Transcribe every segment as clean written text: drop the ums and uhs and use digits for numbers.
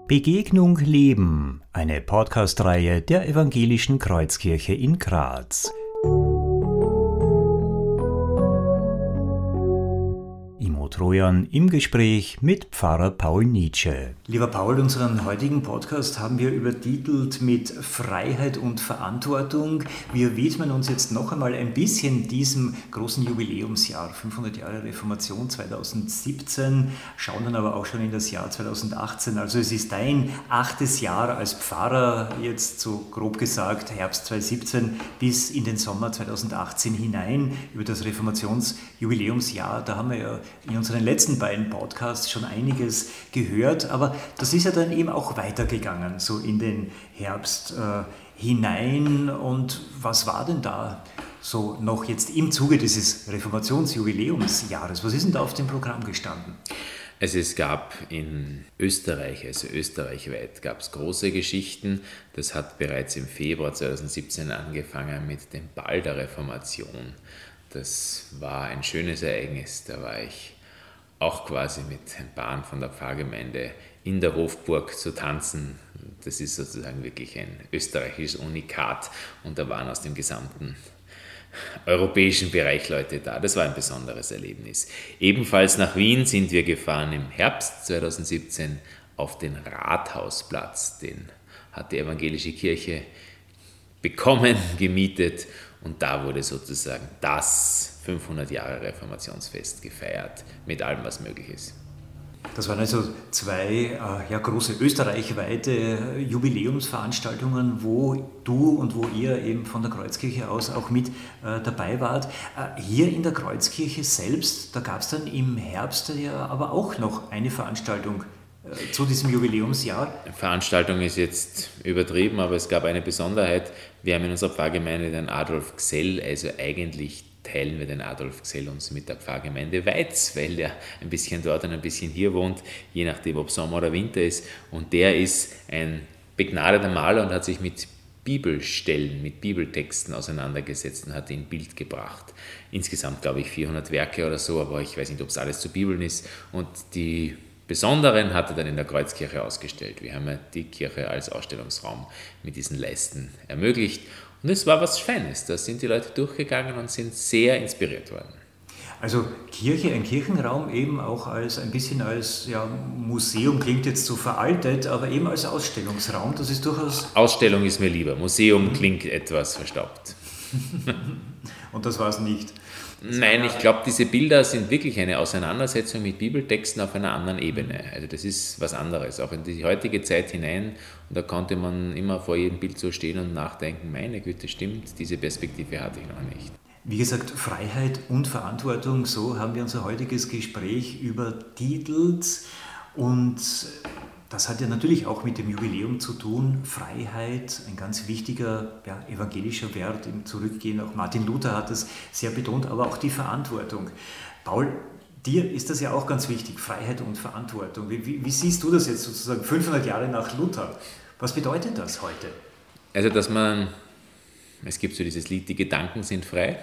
Begegnung Leben, eine Podcast-Reihe der Evangelischen Kreuzkirche in Graz. Imo Trojan im Gespräch mit Pfarrer Paul Nitsche. Lieber Paul, unseren heutigen Podcast haben wir übertitelt mit Freiheit und Verantwortung. Wir widmen uns jetzt noch einmal ein bisschen diesem großen Jubiläumsjahr, 500 Jahre Reformation 2017, schauen dann aber auch schon in das Jahr 2018. Also es ist dein 8. Jahr als Pfarrer, jetzt so grob gesagt Herbst 2017 bis in den Sommer 2018 hinein über das Reformationsjubiläumsjahr. Da haben wir ja in unseren letzten beiden Podcasts schon einiges gehört, aber das ist ja dann eben auch weitergegangen, so in den Herbst hinein. Und was war denn da so noch jetzt im Zuge dieses Reformationsjubiläumsjahres? Was ist denn da auf dem Programm gestanden? Also es gab in Österreich, also österreichweit, gab es große Geschichten. Das hat bereits im Februar 2017 angefangen mit dem Ball der Reformation. Das war ein schönes Ereignis, da war ich auch quasi mit ein paar von der Pfarrgemeinde in der Hofburg zu tanzen. Das ist sozusagen wirklich ein österreichisches Unikat und da waren aus dem gesamten europäischen Bereich Leute da. Das war ein besonderes Erlebnis. Ebenfalls nach Wien sind wir gefahren im Herbst 2017 auf den Rathausplatz. Den hat die evangelische Kirche bekommen, gemietet und da wurde sozusagen das 500 Jahre Reformationsfest gefeiert, mit allem, was möglich ist. Das waren also zwei große österreichweite Jubiläumsveranstaltungen, wo du und wo ihr eben von der Kreuzkirche aus auch mit dabei wart. Hier in der Kreuzkirche selbst, da gab es dann im Herbst ja aber auch noch eine Veranstaltung zu diesem Jubiläumsjahr. Veranstaltung ist jetzt übertrieben, aber es gab eine Besonderheit. Wir haben in unserer Pfarrgemeinde den Adolf Gsell, also eigentlich teilen wir den Adolf Gsell uns mit der Pfarrgemeinde Weiz, weil der ein bisschen dort und ein bisschen hier wohnt, je nachdem ob Sommer oder Winter ist. Und der ist ein begnadeter Maler und hat sich mit Bibelstellen, mit Bibeltexten auseinandergesetzt und hat in Bild gebracht. Insgesamt glaube ich 400 Werke oder so, aber ich weiß nicht, ob es alles zu Bibeln ist. Und die Besonderen hat er dann in der Kreuzkirche ausgestellt. Wir haben ja die Kirche als Ausstellungsraum mit diesen Leisten ermöglicht. Und es war was Feines. Da sind die Leute durchgegangen und sind sehr inspiriert worden. Also Kirche, ein Kirchenraum eben auch als ein bisschen als Museum, klingt jetzt so veraltet, aber eben als Ausstellungsraum, das ist durchaus... Ausstellung ist mir lieber. Museum klingt etwas verstaubt. Und das war es nicht? Nein, ich glaube, diese Bilder sind wirklich eine Auseinandersetzung mit Bibeltexten auf einer anderen Ebene. Also das ist was anderes, auch in die heutige Zeit hinein. Und da konnte man immer vor jedem Bild so stehen und nachdenken, meine Güte, stimmt, diese Perspektive hatte ich noch nicht. Wie gesagt, Freiheit und Verantwortung, so haben wir unser heutiges Gespräch übertitelt. Und das hat ja natürlich auch mit dem Jubiläum zu tun. Freiheit, ein ganz wichtiger evangelischer Wert im Zurückgehen. Auch Martin Luther hat es sehr betont, aber auch die Verantwortung. Paul, dir ist das ja auch ganz wichtig, Freiheit und Verantwortung. Wie siehst du das jetzt sozusagen 500 Jahre nach Luther? Was bedeutet das heute? Also, es gibt so dieses Lied, die Gedanken sind frei,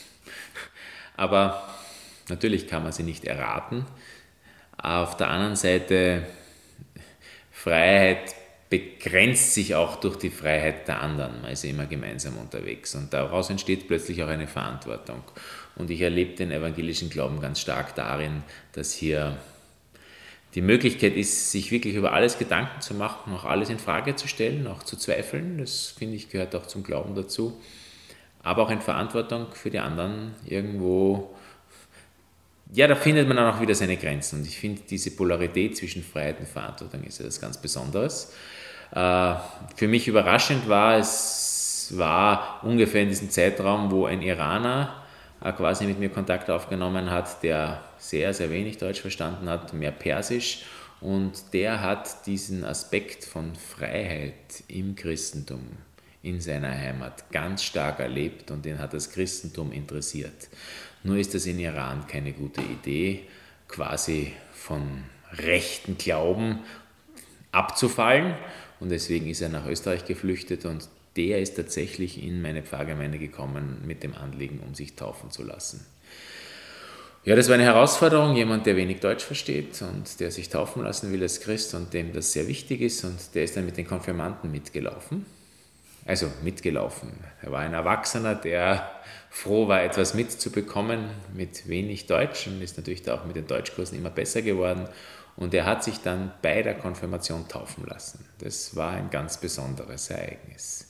aber natürlich kann man sie nicht erraten. Auf der anderen Seite, Freiheit begrenzt sich auch durch die Freiheit der anderen. Man ist ja immer gemeinsam unterwegs und daraus entsteht plötzlich auch eine Verantwortung. Und ich erlebe den evangelischen Glauben ganz stark darin, dass hier die Möglichkeit ist, sich wirklich über alles Gedanken zu machen, auch alles in Frage zu stellen, auch zu zweifeln. Das, finde ich, gehört auch zum Glauben dazu. Aber auch in Verantwortung für die anderen irgendwo. Ja, da findet man dann auch wieder seine Grenzen. Und ich finde, diese Polarität zwischen Freiheit und Verantwortung ist etwas ganz Besonderes. Für mich überraschend war, es war ungefähr in diesem Zeitraum, wo ein Iraner quasi mit mir Kontakt aufgenommen hat, der sehr, sehr wenig Deutsch verstanden hat, mehr Persisch. Und der hat diesen Aspekt von Freiheit im Christentum in seiner Heimat ganz stark erlebt und den hat das Christentum interessiert. Nur ist es in Iran keine gute Idee, quasi von rechten Glauben abzufallen. Und deswegen ist er nach Österreich geflüchtet und der ist tatsächlich in meine Pfarrgemeinde gekommen mit dem Anliegen, um sich taufen zu lassen. Ja, das war eine Herausforderung, jemand, der wenig Deutsch versteht und der sich taufen lassen will als Christ und dem das sehr wichtig ist, und der ist dann mit den Konfirmanden mitgelaufen. Also mitgelaufen. Er war ein Erwachsener, der froh war, etwas mitzubekommen mit wenig Deutsch, und ist natürlich da auch mit den Deutschkursen immer besser geworden. Und er hat sich dann bei der Konfirmation taufen lassen. Das war ein ganz besonderes Ereignis.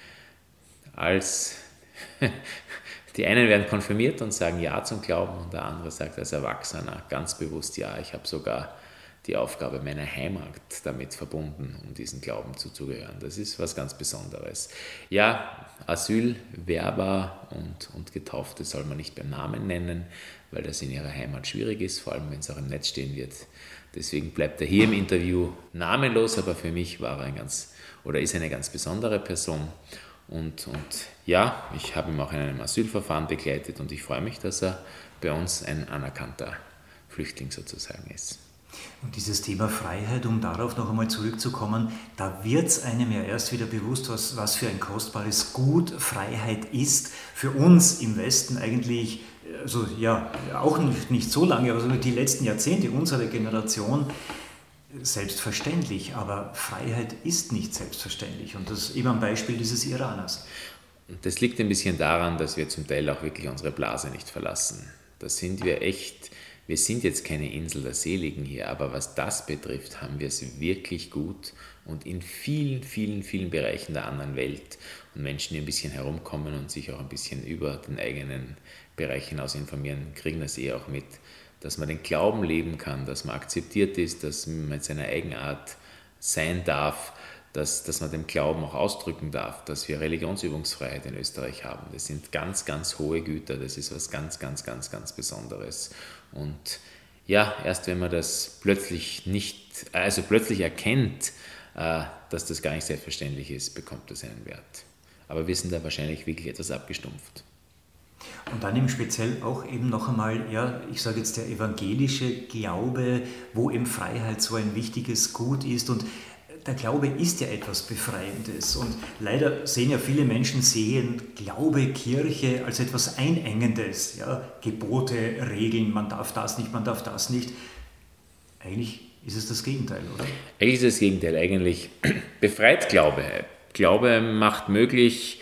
Die einen werden konfirmiert und sagen Ja zum Glauben, und der andere sagt als Erwachsener ganz bewusst Ja. Ich habe sogar die Aufgabe meiner Heimat damit verbunden, um diesem Glauben zuzugehören. Das ist was ganz Besonderes. Ja, Asylwerber und Getaufte soll man nicht beim Namen nennen, weil das in ihrer Heimat schwierig ist, vor allem wenn es auch im Netz stehen wird. Deswegen bleibt er hier im Interview namenlos, aber für mich war er ist eine ganz besondere Person. Und ja, ich habe ihn auch in einem Asylverfahren begleitet, und ich freue mich, dass er bei uns ein anerkannter Flüchtling sozusagen ist. Und dieses Thema Freiheit, um darauf noch einmal zurückzukommen, da wird es einem ja erst wieder bewusst, was für ein kostbares Gut Freiheit ist. Für uns im Westen eigentlich, also ja, auch nicht so lange, aber so die letzten Jahrzehnte unserer Generation, selbstverständlich. Aber Freiheit ist nicht selbstverständlich. Und das eben am Beispiel dieses Iraners. Das liegt ein bisschen daran, dass wir zum Teil auch wirklich unsere Blase nicht verlassen. Da sind wir echt. Wir sind jetzt keine Insel der Seligen hier, aber was das betrifft, haben wir es wirklich gut, und in vielen, vielen, vielen Bereichen der anderen Welt, und Menschen, die ein bisschen herumkommen und sich auch ein bisschen über den eigenen Bereich hinaus informieren, kriegen das auch mit, dass man den Glauben leben kann, dass man akzeptiert ist, dass man mit seiner Eigenart sein darf, dass man den Glauben auch ausdrücken darf, dass wir Religionsübungsfreiheit in Österreich haben. Das sind ganz, ganz hohe Güter, das ist was ganz, ganz, ganz, ganz Besonderes. Und ja, erst wenn man das plötzlich erkennt, dass das gar nicht selbstverständlich ist, bekommt das einen Wert. Aber wir sind da wahrscheinlich wirklich etwas abgestumpft. Und dann eben speziell auch eben noch einmal, ja, ich sage jetzt der evangelische Glaube, wo eben Freiheit so ein wichtiges Gut ist, und der Glaube ist ja etwas Befreiendes, und leider sehen ja viele Menschen Glaube, Kirche als etwas Einengendes, ja, Gebote, Regeln, man darf das nicht, man darf das nicht. Eigentlich ist es das Gegenteil, oder? Eigentlich ist es das Gegenteil. Eigentlich befreit Glaube. Glaube macht möglich,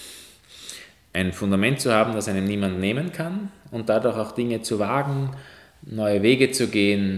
ein Fundament zu haben, das einem niemand nehmen kann, und dadurch auch Dinge zu wagen, neue Wege zu gehen,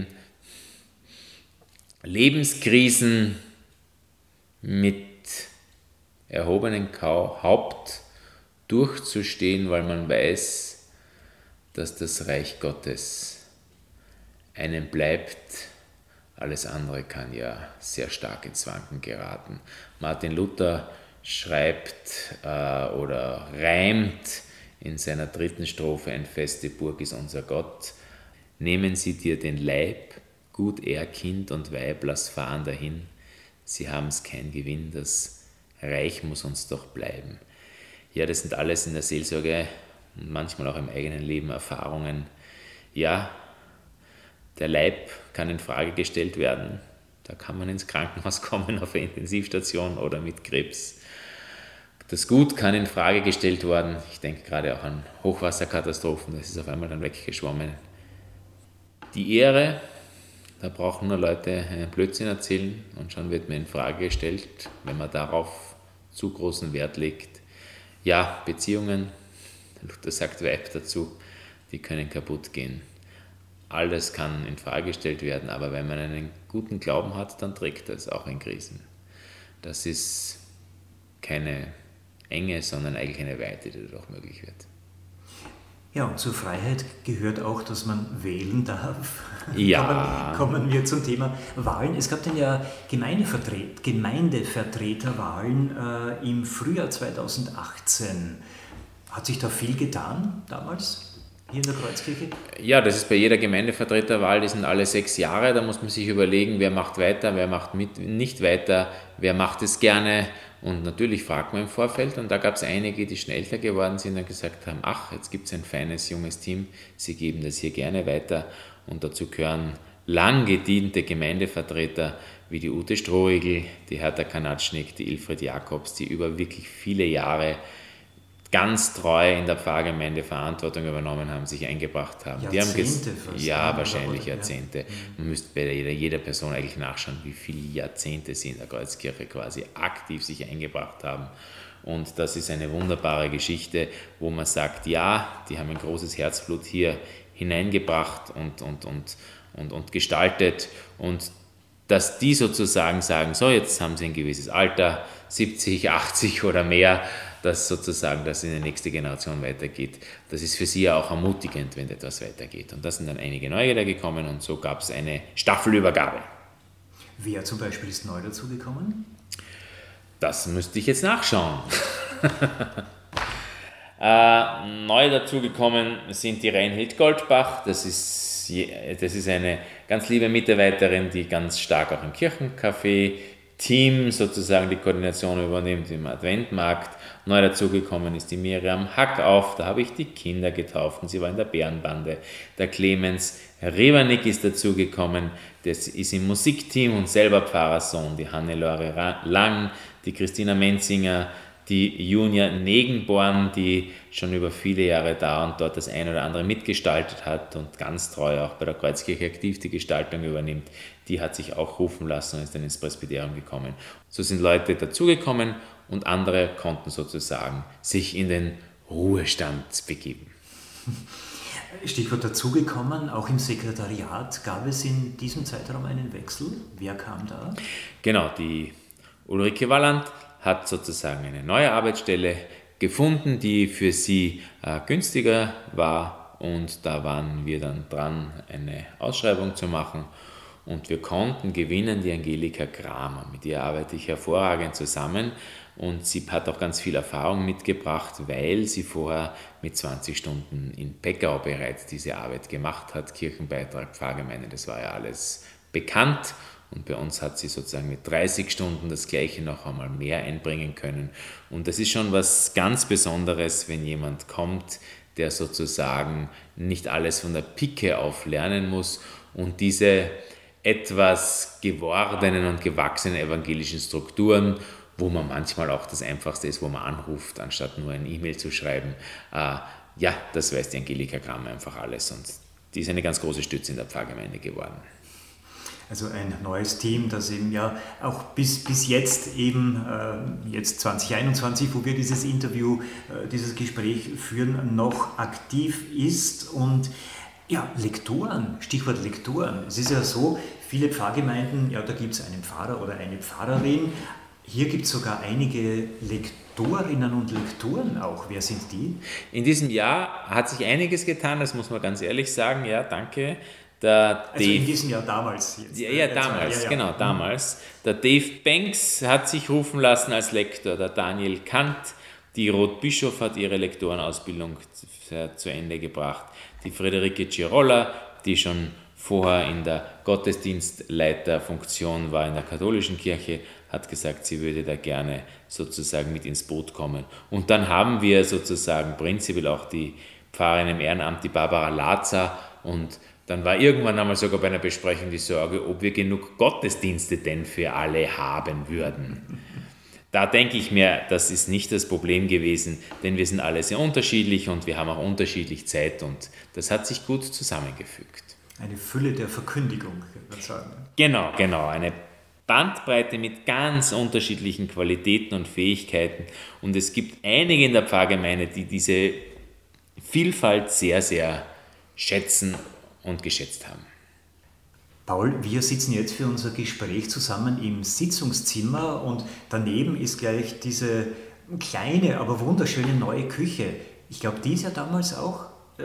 Lebenskrisen mit erhobenem Haupt durchzustehen, weil man weiß, dass das Reich Gottes einem bleibt. Alles andere kann ja sehr stark ins Wanken geraten. Martin Luther schreibt oder reimt in seiner 3. Strophe: Ein feste Burg ist unser Gott. Nehmen Sie dir den Leib, gut er, Kind und Weib, lass fahren dahin. Sie haben's kein Gewinn, das Reich muss uns doch bleiben. Ja, das sind alles in der Seelsorge und manchmal auch im eigenen Leben Erfahrungen. Ja, der Leib kann in Frage gestellt werden. Da kann man ins Krankenhaus kommen, auf eine Intensivstation oder mit Krebs. Das Gut kann in Frage gestellt werden. Ich denke gerade auch an Hochwasserkatastrophen, das ist auf einmal dann weggeschwommen. Die Ehre, da brauchen nur Leute einen Blödsinn erzählen und schon wird mir in Frage gestellt, wenn man darauf zu großen Wert legt. Ja, Beziehungen, Luther sagt Weib dazu, die können kaputt gehen. Alles kann in Frage gestellt werden, aber wenn man einen guten Glauben hat, dann trägt das auch in Krisen. Das ist keine Enge, sondern eigentlich eine Weite, die dadurch möglich wird. Ja, und zur Freiheit gehört auch, dass man wählen darf. Ja. Kommen wir zum Thema Wahlen. Es gab dann ja Gemeindevertreterwahlen im Frühjahr 2018. Hat sich da viel getan damals hier in der Kreuzkirche? Ja, das ist bei jeder Gemeindevertreterwahl, die sind alle 6 Jahre. Da muss man sich überlegen, wer macht weiter, wer macht nicht weiter, wer macht es gerne. Und natürlich fragt man im Vorfeld, und da gab es einige, die schon älter geworden sind und gesagt haben, ach, jetzt gibt es ein feines, junges Team, sie geben das hier gerne weiter. Und dazu gehören lang gediente Gemeindevertreter wie die Ute Strohigl, die Hertha Kanatschnik, die Ilfried Jakobs, die über wirklich viele Jahre ganz treu in der Pfarrgemeinde Verantwortung übernommen haben, sich eingebracht haben. Jahrzehnte fast. Ja, wahrscheinlich Jahrzehnte. Man müsste bei jeder Person eigentlich nachschauen, wie viele Jahrzehnte sie in der Kreuzkirche quasi aktiv sich eingebracht haben. Und das ist eine wunderbare Geschichte, wo man sagt, ja, die haben ein großes Herzblut hier hineingebracht und gestaltet, und dass die sozusagen sagen, so, jetzt haben sie ein gewisses Alter, 70, 80 oder mehr, dass sozusagen das in die nächste Generation weitergeht. Das ist für sie ja auch ermutigend, wenn etwas weitergeht. Und da sind dann einige neue da gekommen, und so gab es eine Staffelübergabe. Wer zum Beispiel ist neu dazugekommen? Das müsste ich jetzt nachschauen. Neu dazugekommen sind die Reinhild Goldbach. Das ist eine ganz liebe Mitarbeiterin, die ganz stark auch im Kirchencafé-Team sozusagen die Koordination übernimmt im Adventmarkt. Neu dazugekommen ist die Miriam Hackauf, da habe ich die Kinder getauft und sie war in der Bärenbande. Der Clemens Rebernick ist dazugekommen, das ist im Musikteam und selber Pfarrersohn. Die Hannelore Lang, die Christina Menzinger, die Junia Negenborn, die schon über viele Jahre da und dort das ein oder andere mitgestaltet hat und ganz treu auch bei der Kreuzkirche aktiv die Gestaltung übernimmt, die hat sich auch rufen lassen und ist dann ins Presbyterium gekommen. So sind Leute dazugekommen und andere konnten sozusagen sich in den Ruhestand begeben. Stichwort dazugekommen, auch im Sekretariat gab es in diesem Zeitraum einen Wechsel. Wer kam da? Genau, die Ulrike Walland hat sozusagen eine neue Arbeitsstelle gefunden, die für sie günstiger war, und da waren wir dann dran, eine Ausschreibung zu machen, und wir konnten gewinnen die Angelika Kramer. Mit ihr arbeite ich hervorragend zusammen, und sie hat auch ganz viel Erfahrung mitgebracht, weil sie vorher mit 20 Stunden in Peckau bereits diese Arbeit gemacht hat, Kirchenbeitrag, Pfarrgemeinde, das war ja alles bekannt. Und bei uns hat sie sozusagen mit 30 Stunden das Gleiche noch einmal mehr einbringen können. Und das ist schon was ganz Besonderes, wenn jemand kommt, der sozusagen nicht alles von der Pike auf lernen muss und diese etwas gewordenen und gewachsenen evangelischen Strukturen, wo man manchmal auch das Einfachste ist, wo man anruft, anstatt nur ein E-Mail zu schreiben. Ja, das weiß die Angelika Kramer einfach alles, und die ist eine ganz große Stütze in der Pfarrgemeinde geworden. Also ein neues Team, das eben ja auch bis jetzt eben, jetzt 2021, wo wir dieses Interview, dieses Gespräch führen, noch aktiv ist. Und ja, Lektoren, Stichwort Lektoren. Es ist ja so, viele Pfarrgemeinden, ja, da gibt es einen Pfarrer oder eine Pfarrerin. Hier gibt es sogar einige Lektorinnen und Lektoren auch. Wer sind die? In diesem Jahr hat sich einiges getan, das muss man ganz ehrlich sagen. Ja, danke. In diesem Jahr damals. Jetzt. Ja, damals, ja. Genau, damals. Der Dave Banks hat sich rufen lassen als Lektor, der Daniel Kant, die Ruth Bischof hat ihre Lektorenausbildung zu Ende gebracht, die Friederike Girolla, die schon vorher in der Gottesdienstleiterfunktion war in der katholischen Kirche, hat gesagt, sie würde da gerne sozusagen mit ins Boot kommen. Und dann haben wir sozusagen prinzipiell auch die Pfarrerin im Ehrenamt, die Barbara Lazer, und dann war irgendwann einmal sogar bei einer Besprechung die Sorge, ob wir genug Gottesdienste denn für alle haben würden. Da denke ich mir, das ist nicht das Problem gewesen, denn wir sind alle sehr unterschiedlich und wir haben auch unterschiedlich Zeit, und das hat sich gut zusammengefügt. Eine Fülle der Verkündigung, kann man sagen. Genau, eine Bandbreite mit ganz unterschiedlichen Qualitäten und Fähigkeiten, und es gibt einige in der Pfarrgemeinde, die diese Vielfalt sehr, sehr schätzen und geschätzt haben. Paul, wir sitzen jetzt für unser Gespräch zusammen im Sitzungszimmer, und daneben ist gleich diese kleine, aber wunderschöne neue Küche. Ich glaube, die ist ja damals auch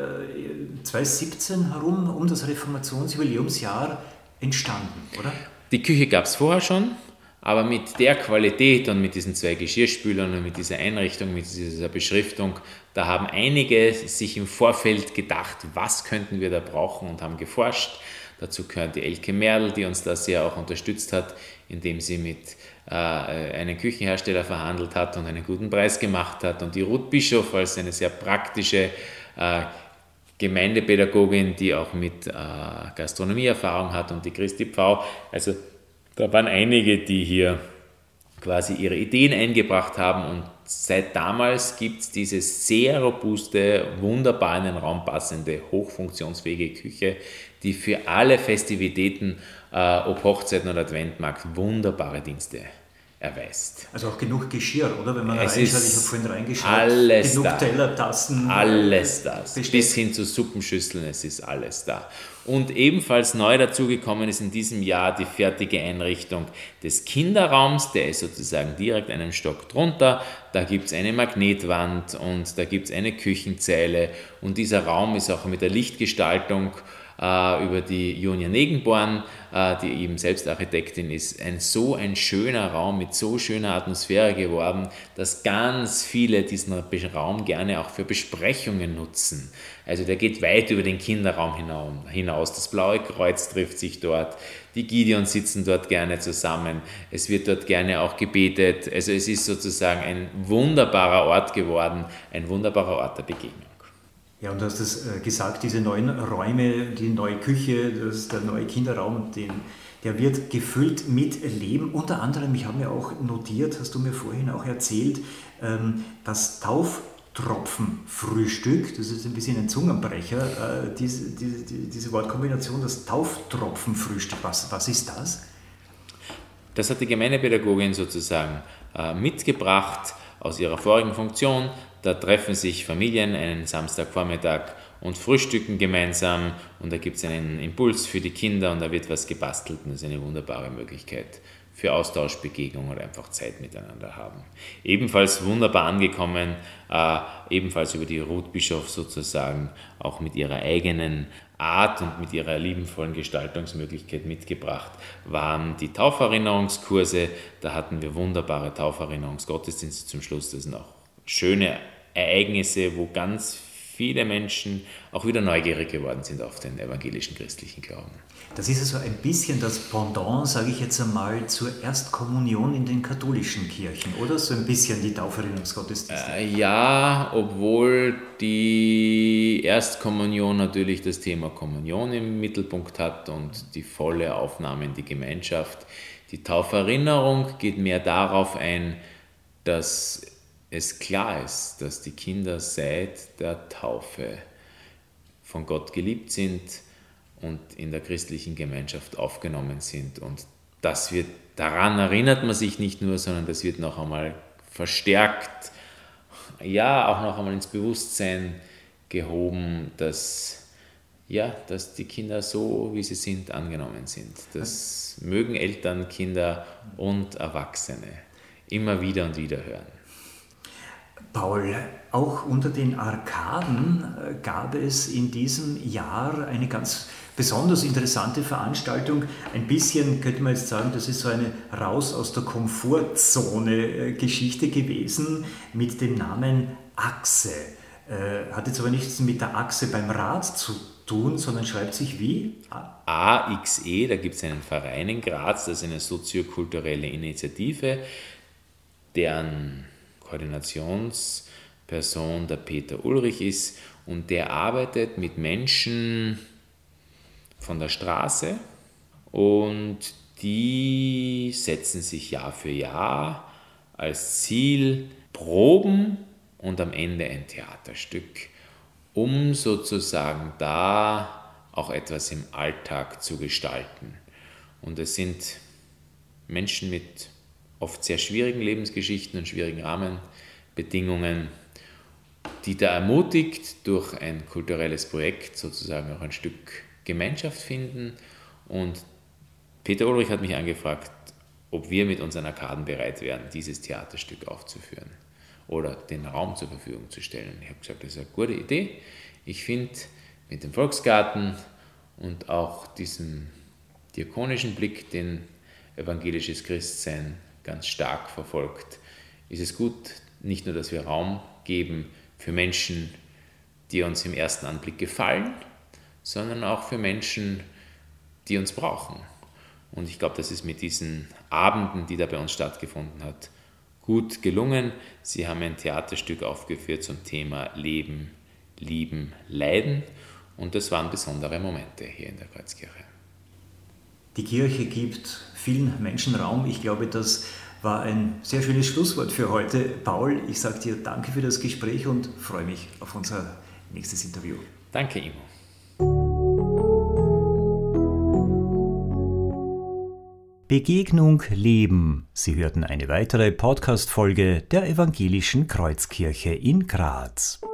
2017 herum, um das Reformationsjubiläumsjahr entstanden, oder? Die Küche gab es vorher schon, aber mit der Qualität und mit diesen 2 Geschirrspülern und mit dieser Einrichtung, mit dieser Beschriftung, da haben einige sich im Vorfeld gedacht, was könnten wir da brauchen, und haben geforscht. Dazu gehört die Elke Merl, die uns da sehr auch unterstützt hat, indem sie mit einem Küchenhersteller verhandelt hat und einen guten Preis gemacht hat. Und die Ruth Bischof als eine sehr praktische Gemeindepädagogin, die auch mit Gastronomieerfahrung hat, und die Christi Pfau. Also da waren einige, die hier quasi ihre Ideen eingebracht haben, und seit damals gibt es diese sehr robuste, wunderbar in den Raum passende, hochfunktionsfähige Küche, die für alle Festivitäten, ob Hochzeiten oder Adventmarkt, wunderbare Dienste erweist. Also auch genug Geschirr, oder? Wenn man reinschaut, ich habe vorhin reingeschaut, alles genug da. Teller, Tassen. Alles das, Besteck. bis hin zu Suppenschüsseln, es ist alles da. Und ebenfalls neu dazugekommen ist in diesem Jahr die fertige Einrichtung des Kinderraums, der ist sozusagen direkt einen Stock drunter. Da gibt es eine Magnetwand und da gibt es eine Küchenzeile, und dieser Raum ist auch mit der Lichtgestaltung über die Junia Negenborn, die eben selbst Architektin ist, ein schöner Raum mit so schöner Atmosphäre geworden, dass ganz viele diesen Raum gerne auch für Besprechungen nutzen. Also der geht weit über den Kinderraum hinaus. Das Blaue Kreuz trifft sich dort, die Gideons sitzen dort gerne zusammen, es wird dort gerne auch gebetet. Also es ist sozusagen ein wunderbarer Ort geworden, ein wunderbarer Ort der Begegnung. Ja, und du hast es gesagt, diese neuen Räume, die neue Küche, der neue Kinderraum, der wird gefüllt mit Leben. Unter anderem, ich habe mir auch notiert, hast du mir vorhin auch erzählt, das Tauftropfenfrühstück, das ist ein bisschen ein Zungenbrecher, diese Wortkombination, das Tauftropfenfrühstück, was ist das? Das hat die Gemeindepädagogin sozusagen mitgebracht aus ihrer vorigen Funktion. Da treffen sich Familien einen Samstagvormittag und frühstücken gemeinsam, und da gibt es einen Impuls für die Kinder und da wird was gebastelt, und das ist eine wunderbare Möglichkeit für Austausch, Begegnung oder einfach Zeit miteinander haben. Ebenfalls wunderbar angekommen, ebenfalls über die Ruth Bischof sozusagen, auch mit ihrer eigenen Art und mit ihrer liebenvollen Gestaltungsmöglichkeit mitgebracht, waren die Tauferinnerungskurse. Da hatten wir wunderbare Tauferinnerungsgottesdienste zum Schluss. Das sind auch schöne Ereignisse, wo ganz viele Menschen auch wieder neugierig geworden sind auf den evangelischen christlichen Glauben. Das ist also ein bisschen das Pendant, sage ich jetzt einmal, zur Erstkommunion in den katholischen Kirchen, oder? So ein bisschen die Tauferinnerungsgottesdienste. Ja, obwohl die Erstkommunion natürlich das Thema Kommunion im Mittelpunkt hat und die volle Aufnahme in die Gemeinschaft. Die Tauferinnerung geht mehr darauf ein, dass es klar ist, dass die Kinder seit der Taufe von Gott geliebt sind und in der christlichen Gemeinschaft aufgenommen sind. Und daran erinnert man sich nicht nur, sondern das wird noch einmal verstärkt, ja, auch noch einmal ins Bewusstsein gehoben, dass die Kinder so, wie sie sind, angenommen sind. Das mögen Eltern, Kinder und Erwachsene immer wieder und wieder hören. Paul, auch unter den Arkaden gab es in diesem Jahr eine ganz besonders interessante Veranstaltung. Ein bisschen könnte man jetzt sagen, das ist so eine Raus aus der Komfortzone Geschichte gewesen mit dem Namen Achse. Hat jetzt aber nichts mit der Achse beim Rad zu tun, sondern schreibt sich wie? AXE, da gibt es einen Verein in Graz, das ist eine soziokulturelle Initiative, deren Koordinationsperson der Peter Ulrich ist, und der arbeitet mit Menschen von der Straße, und die setzen sich Jahr für Jahr als Ziel Proben und am Ende ein Theaterstück, um sozusagen da auch etwas im Alltag zu gestalten. Und es sind Menschen mit oft sehr schwierigen Lebensgeschichten und schwierigen Rahmenbedingungen, die da ermutigt durch ein kulturelles Projekt sozusagen auch ein Stück Gemeinschaft finden. Und Peter Ulrich hat mich angefragt, ob wir mit unseren Arkaden bereit wären, dieses Theaterstück aufzuführen oder den Raum zur Verfügung zu stellen. Ich habe gesagt, das ist eine gute Idee. Ich finde, mit dem Volksgarten und auch diesem diakonischen Blick, den evangelisches Christsein ganz stark verfolgt, ist es gut, nicht nur, dass wir Raum geben für Menschen, die uns im ersten Anblick gefallen, sondern auch für Menschen, die uns brauchen. Und ich glaube, das ist mit diesen Abenden, die da bei uns stattgefunden hat, gut gelungen. Sie haben ein Theaterstück aufgeführt zum Thema Leben, Lieben, Leiden, und das waren besondere Momente hier in der Kreuzkirche. Die Kirche gibt vielen Menschen Raum. Ich glaube, dass war ein sehr schönes Schlusswort für heute. Paul, ich sage dir danke für das Gespräch und freue mich auf unser nächstes Interview. Danke, Imo. Begegnung Leben. Sie hörten eine weitere Podcast-Folge der Evangelischen Kreuzkirche in Graz.